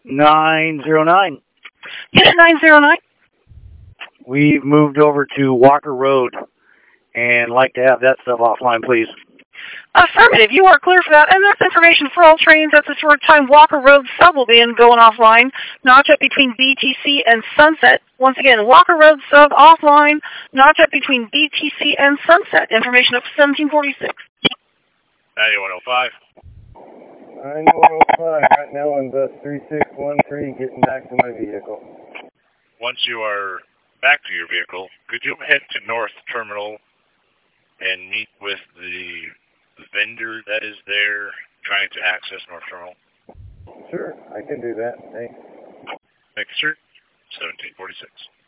909. Unit 909. We've moved over to Walker Road and like to have that stuff offline, please. Affirmative. You are clear for that. And that's information for all trains at this short time. Walker Road sub will be going offline. Notch up between BTC and Sunset. Once again, Walker Road sub offline. Notch up between BTC and Sunset. Information up to 1746. 9105. 9105. Right now on bus 3613, getting back to my vehicle. Once you are back to your vehicle, could you head to North Terminal and meet with the vendor that is there trying to access North Terminal? Sure, I can do that. Thanks. Thank you, sir. 1746.